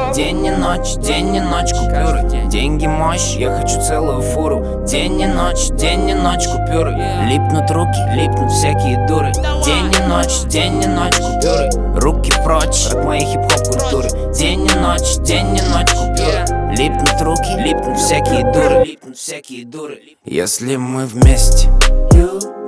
День и ночь купюры. Деньги мощь, я хочу целую фуру. День и ночь купюры. Липнут руки, липнут всякие дуры. День и ночь купюры. Руки прочь от моей хип-хоп культуры. День и ночь купюры. Липнут руки, липнут всякие дуры. Если мы вместе,